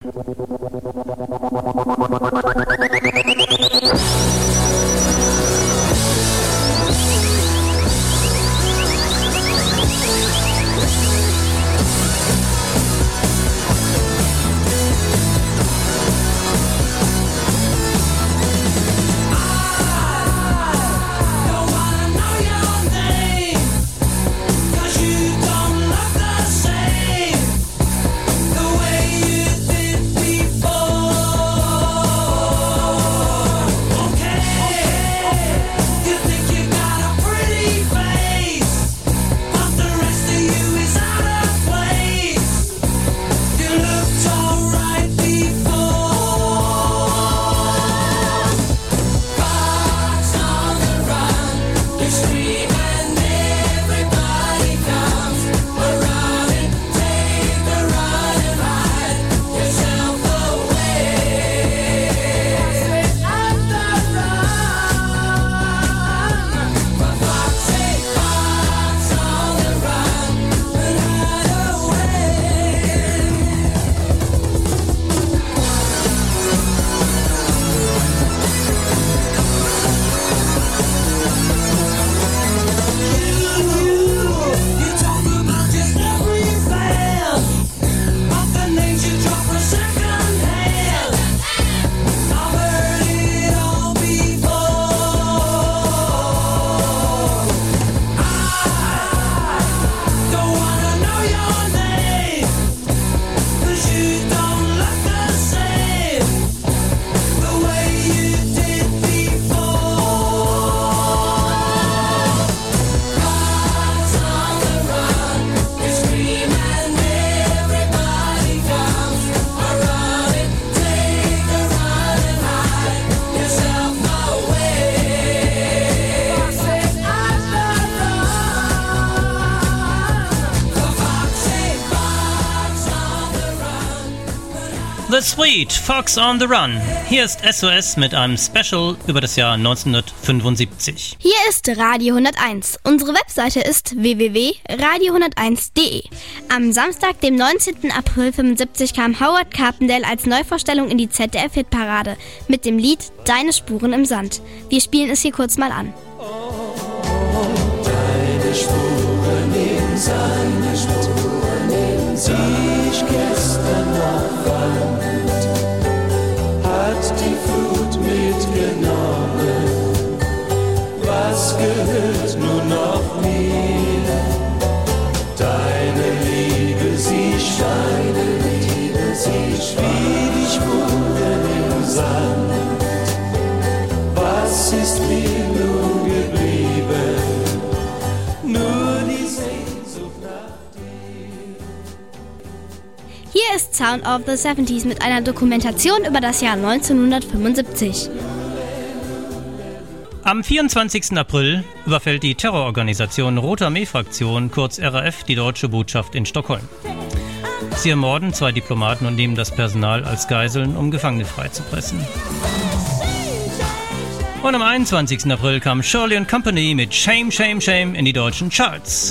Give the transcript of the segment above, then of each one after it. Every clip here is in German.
The Sweet, Fox on the Run. Hier ist SOS mit einem Special über das Jahr 1975. Hier ist Radio 101. Unsere Webseite ist www.radio101.de. Am Samstag, dem 19. April 75, kam Howard Carpendale als Neuvorstellung in die ZDF-Hitparade mit dem Lied Deine Spuren im Sand. Wir spielen es hier kurz mal an. Deine Spuren im Sand, die ich gestern noch fand, hat die Flut mitgenommen. Was gehört nun noch mir? Deine Liebe, sie schweift wie die Spuren im Sand. Was ist mir nun geblieben? Nur die Sehnsucht nach dir. Hier ist Sound of the 70s mit einer Dokumentation über das Jahr 1975. Am 24. April überfällt die Terrororganisation Rote Armee-Fraktion, kurz RAF, die deutsche Botschaft in Stockholm. Sie ermorden 2 Diplomaten und nehmen das Personal als Geiseln, um Gefangene freizupressen. Und am 21. April kam Shirley & Company mit Shame, Shame, Shame in die deutschen Charts.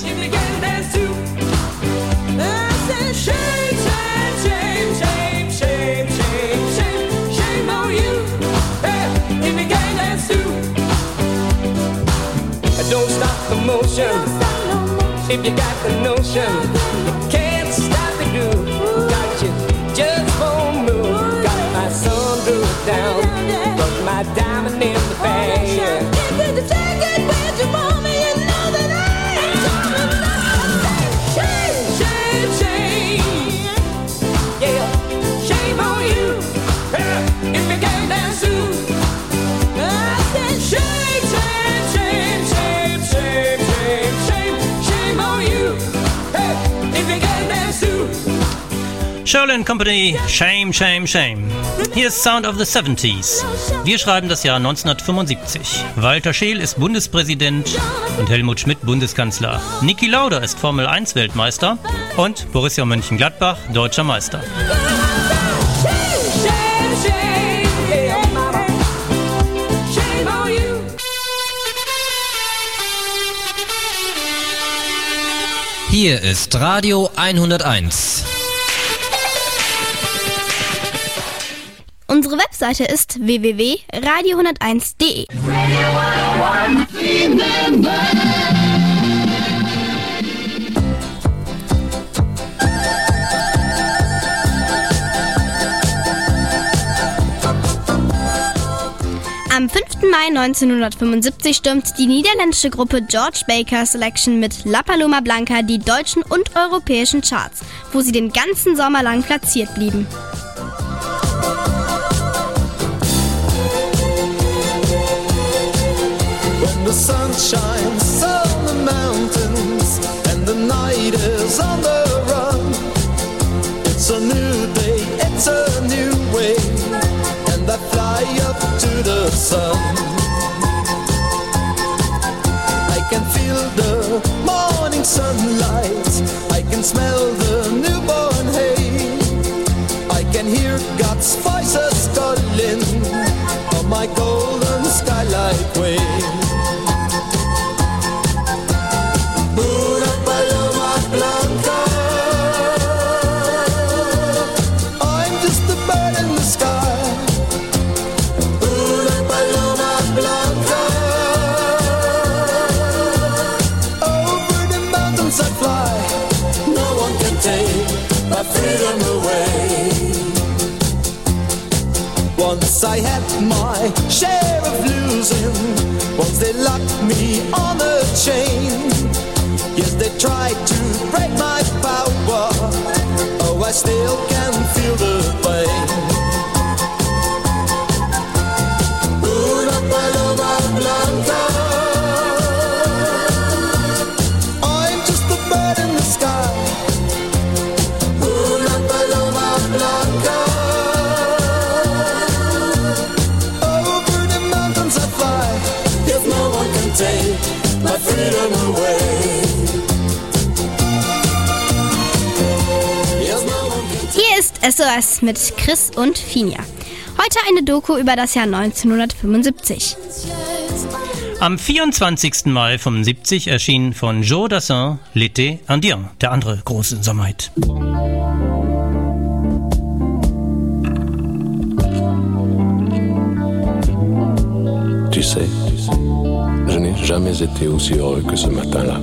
Don't stop the motion. If you got the notion, you can't stop the groove. Got you just won't move. Got my sunroof down, got my diamond in the bag. Take it with you, mommy, you know that I ain't coming down. Shame, shame, shame. Yeah, shame on you. If you can't dance too. I said shame, shame, shame, shame, shame, shame, shame, shame on you. Hey, if you can't dance too. Shirley & Company, Shame, Shame, Shame. Hier ist Sound of the 70s. Wir schreiben das Jahr 1975. Walter Scheel ist Bundespräsident und Helmut Schmidt Bundeskanzler. Niki Lauda ist Formel-1-Weltmeister und Borussia Mönchengladbach Deutscher Meister. Hier ist Radio 101. Unsere Webseite ist www.radio101.de. Am 5. Mai 1975 stürmt die niederländische Gruppe George Baker Selection mit La Paloma Blanca die deutschen und europäischen Charts, wo sie den ganzen Sommer lang platziert blieben. When the sun shines on the mountains and the night is on the run, it's a new day, it's a new way, and I fly up to the sun. I can feel the morning sunlight, I can smell the newborn hay, I can hear God's voices calling on my golden skylight way. Una paloma blanca, I'm just a bird in the sky. Una paloma blanca, over the mountains I fly. No one can take my freedom away. Once I had my share of losing, once they locked me on a chain. Yes, they tried to break my power, oh, I still can feel the pain. Una paloma blanca, I'm just a bird in the sky. Una paloma blanca, over the mountains I fly. Yes, no one can take my freedom away. Hier ist SOS mit Chris und Finja. Heute eine Doku über das Jahr 1975. Am 24. Mai 1975 erschien von Joe Dassin L'été indien, der andere große Sommerhit. Tu sais, je n'ai jamais été aussi heureux que ce matin-là.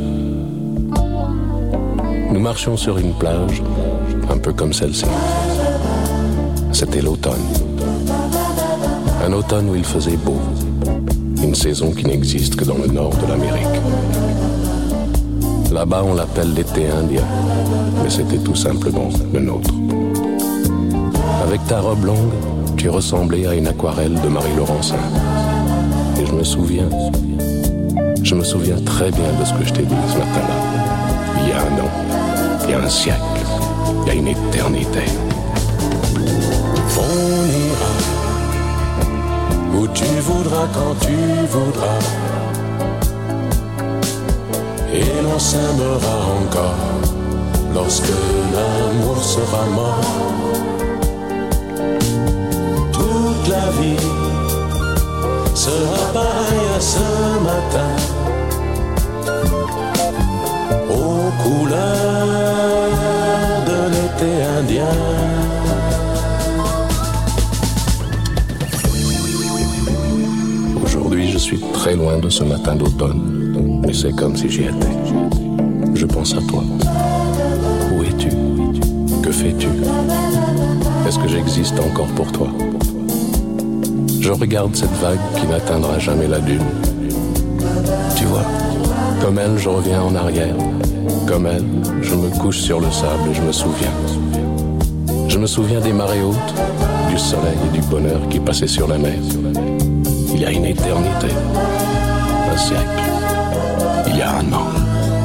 Nous marchions sur une plage, un peu comme celle-ci. C'était l'automne. Un automne où il faisait beau. Une saison qui n'existe que dans le nord de l'Amérique. Là-bas, on l'appelle l'été indien, mais c'était tout simplement le nôtre. Avec ta robe longue, tu ressemblais à une aquarelle de Marie Laurencin. Et je me souviens très bien de ce que je t'ai dit ce matin-là. Il y a un an, il y a un siècle, il y a une éternité. On ira où tu voudras, quand tu voudras, et l'on s'aimera encore lorsque l'amour sera mort. Toute la vie sera pareille à ce matin, aux couleurs de l'été indien. Aujourd'hui, je suis très loin de ce matin d'automne, mais c'est comme si j'y étais. Je pense à toi. Où es-tu? Que fais-tu? Est-ce que j'existe encore pour toi? Je regarde cette vague qui n'atteindra jamais la dune. Tu vois, comme elle, je reviens en arrière. Comme elle, je me couche sur le sable et je me souviens. Je me souviens des marées hautes, du soleil et du bonheur qui passaient sur la mer. Il y a une éternité, un siècle, il y a un an.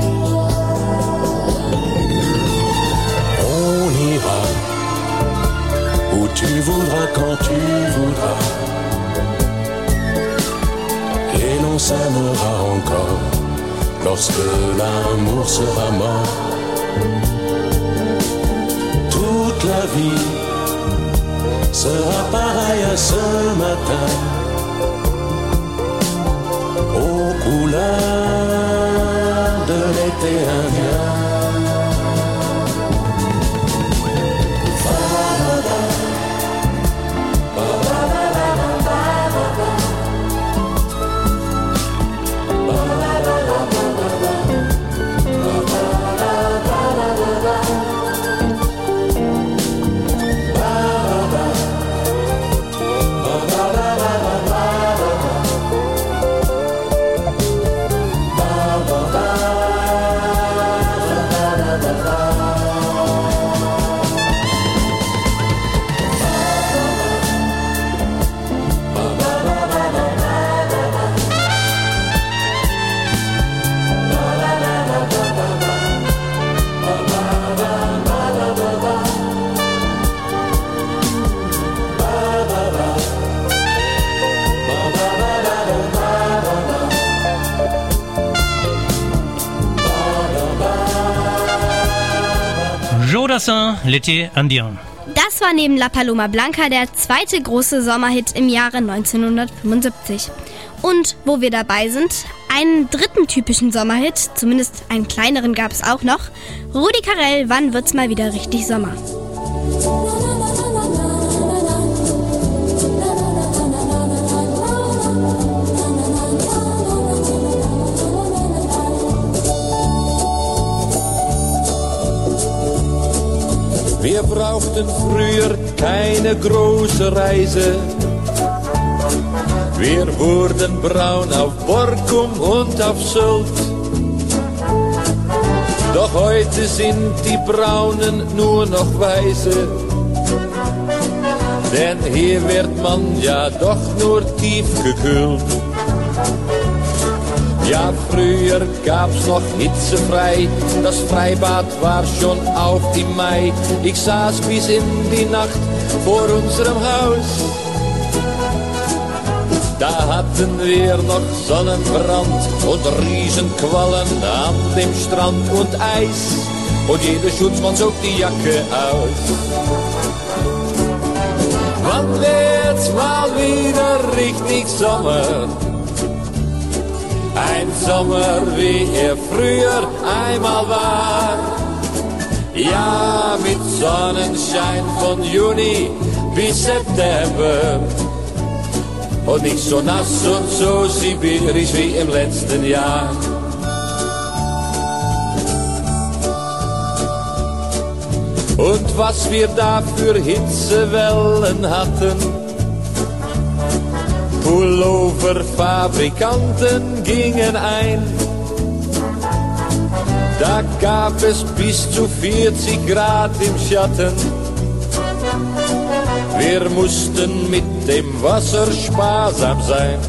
On ira où tu voudras, quand tu voudras, et l'on s'aimera encore lorsque l'amour sera mort. Toute la vie sera pareille à ce matin, aux couleurs de l'été indien. Bassin, l'été indien. Das war neben La Paloma Blanca der zweite große Sommerhit im Jahre 1975. Und wo wir dabei sind, einen dritten typischen Sommerhit, zumindest einen kleineren gab es auch noch. Rudi Carrell, wann wird's mal wieder richtig Sommer? Wir brauchten früher keine große Reise. Wir wurden braun auf Borkum und auf Sylt. Doch heute sind die Braunen nur noch Weiße. Denn hier wird man ja doch nur tief gekühlt. Ja, früher gab's noch hitzefrei, das Freibad war schon auf im Mai. Ich saß bis in die Nacht vor unserem Haus. Da hatten wir noch Sonnenbrand und Riesenquallen an dem Strand und Eis. Und jeder Schutzmann zog die Jacke aus. Wann wird's mal wieder richtig Sommer? Ein Sommer, wie er früher einmal war. Ja, mit Sonnenschein von Juni bis September. Und nicht so nass und so sibirisch wie im letzten Jahr. Und was wir da für Hitzewellen hatten. Pulloverfabrikanten gingen ein. Da gab es bis zu 40 Grad im Schatten. Wir mussten mit dem Wasser sparsam sein.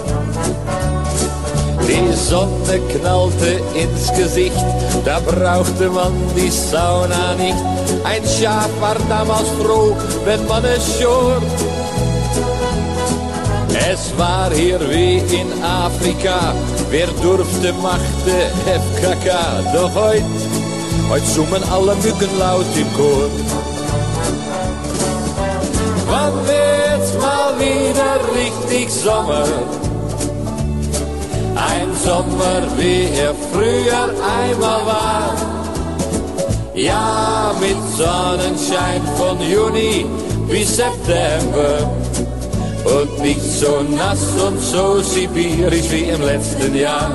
Die Sonne knallte ins Gesicht, da brauchte man die Sauna nicht. Ein Schaf war damals froh, wenn man es schor. Es war hier wie in Afrika, wer durfte, machte FKK. Doch heute summen alle Mücken laut im Chor. Wann wird's mal wieder richtig Sommer? Ein Sommer, wie er früher einmal war. Ja, mit Sonnenschein von Juni bis September. Und nicht so nass und so sibirisch wie im letzten Jahr.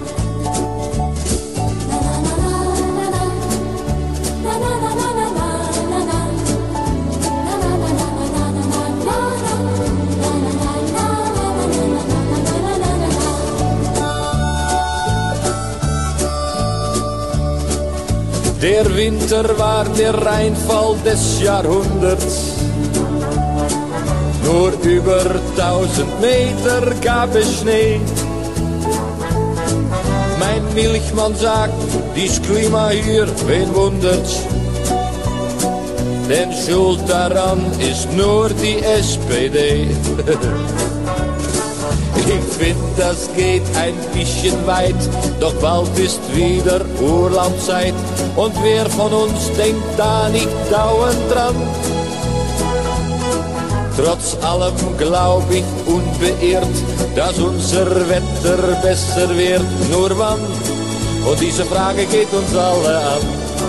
Der Winter war der Reinfall des Jahrhunderts. Nur über 1000 Meter gab es Schnee. Mein Milchmann sagt, dies Klima hier, wen wundert's? Denn schuld daran ist nur die SPD. Ich find, das geht ein bisschen weit, doch bald ist wieder Urlaubszeit. Und wer von uns denkt da nicht dauernd dran? Trotz allem glaub ich unbeirrt, dass unser Wetter besser wird. Nur wann? Und diese Frage geht uns alle an.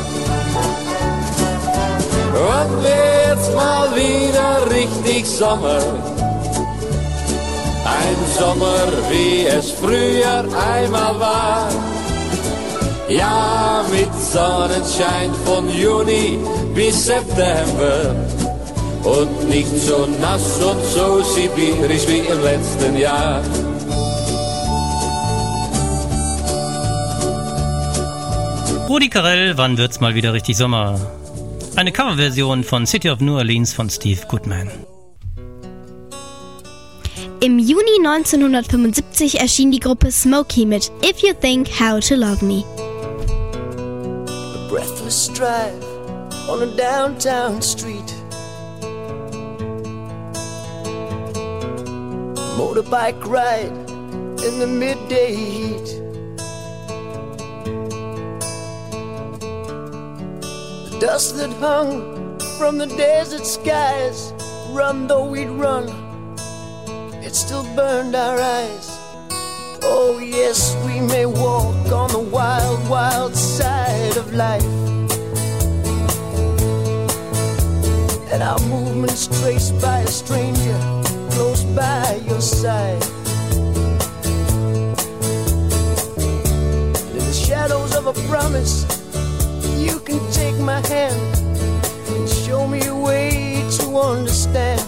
Wann wird's mal wieder richtig Sommer? Ein Sommer, wie es früher einmal war. Ja, mit Sonnenschein von Juni bis September. Und nicht so nass und so sibirisch wie im letzten Jahr. Rudi Carrell, wann wird's mal wieder richtig Sommer? Eine Coverversion von City of New Orleans von Steve Goodman. Im Juni 1975 erschien die Gruppe Smokey mit If You Think How to Love Me. A breathless drive on a downtown street. Motorbike ride in the midday heat. The Dust that hung from the desert skies. Run though we'd run, it still burned our eyes. Oh yes, we may walk on the wild, wild side of life, and our movements traced by a stranger close by your side. And in the shadows of a promise, you can take my hand and show me a way to understand.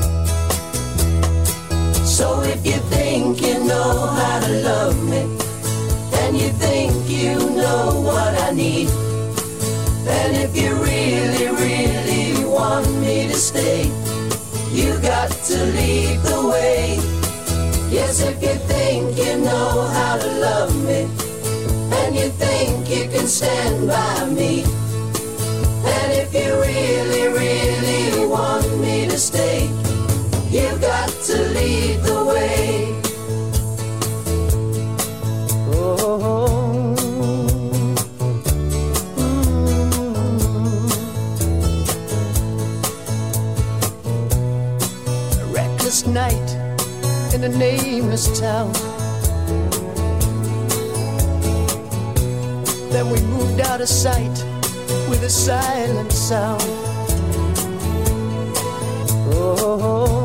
So if you think you know how to love me, and you think you know what I need, and if you really, really want me to stay, you got to lead the way. Yes, if you think you know how to love me, and you think you can stand by me, and if you really, really want me to stay, you got to lead the way. Oh, a reckless night in a nameless town. Then we moved out of sight with a silent sound. Oh.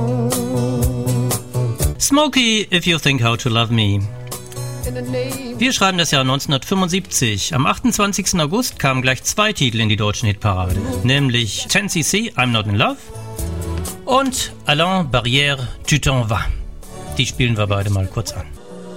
Smokey, If You Think How to Love Me. Wir schreiben das Jahr 1975. Am 28. August kamen gleich 2 Titel in die deutschen Hitparade, nämlich 10cc, I'm Not in Love, und Alain Barrière, Tu t'en vas. Die spielen wir beide mal kurz an.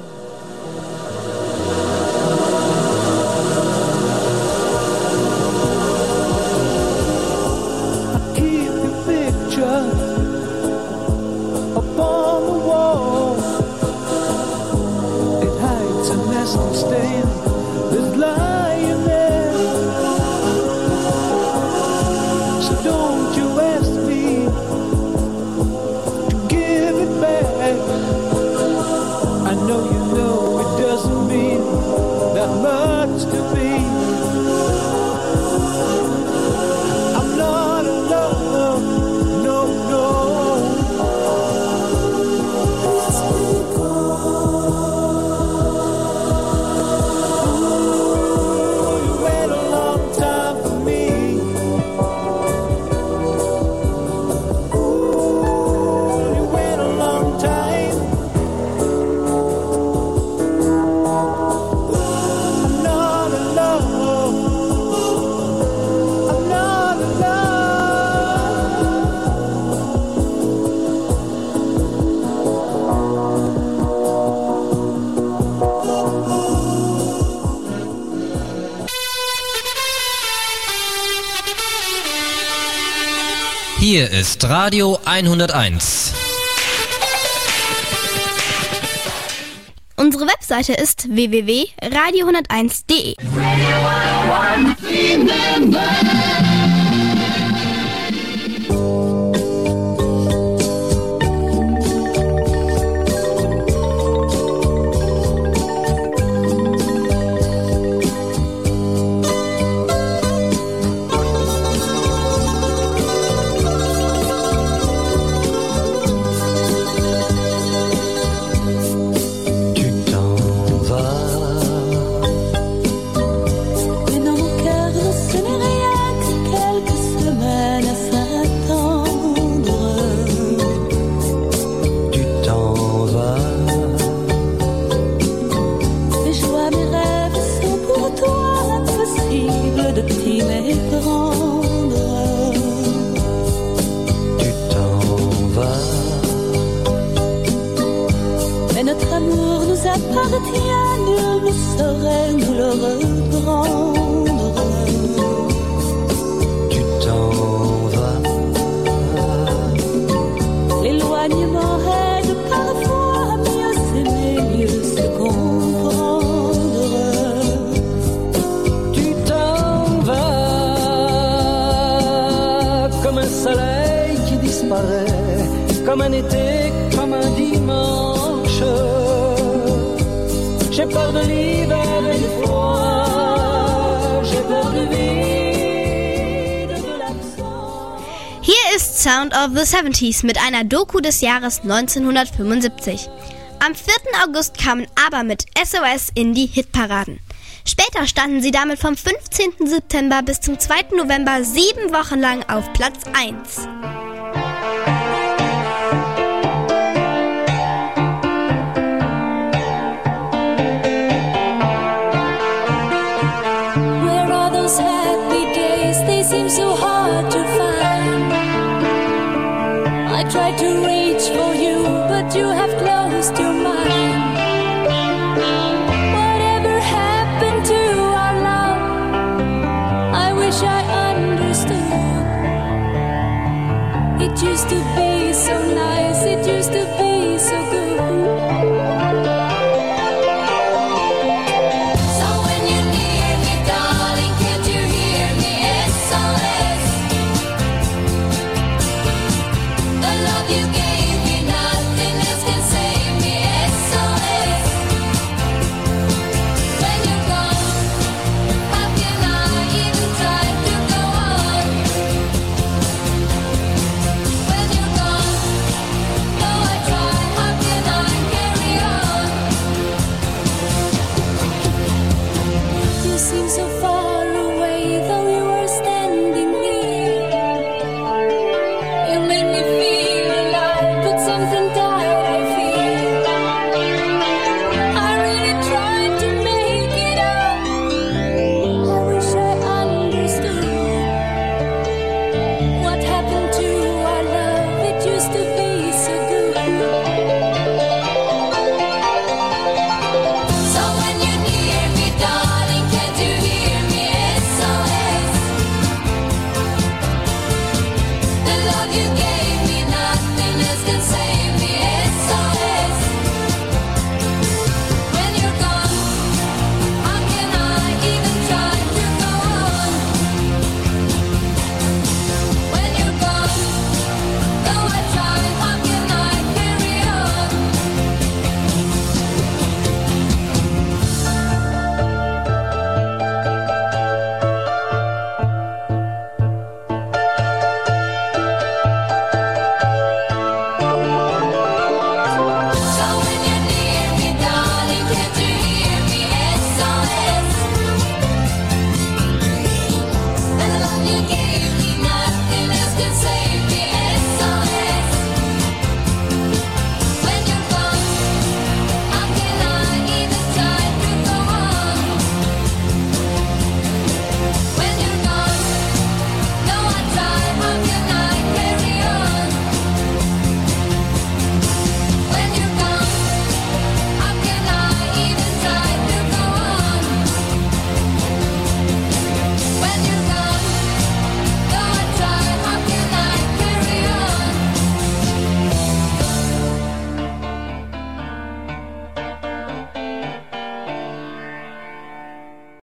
Hier ist Radio 101. Unsere Webseite ist www.radio101.de. Comme un été, comme un dimanche. J'ai peur de l'hiver et du froid, j'ai peur de vivre Sound of the 70s mit einer Doku des Jahres 1975. Am 4. August kamen ABBA mit SOS in die Hitparaden. Später standen sie damit vom 15. September bis zum 2. November 7 Wochen lang auf Platz 1. Where are those happy days? They seem so hard to find. I tried to reach for you, but you have closed your mind. Whatever happened to our love? I wish I understood. It used to be so nice, it used to be so good. What happened to our love? It used to be so good.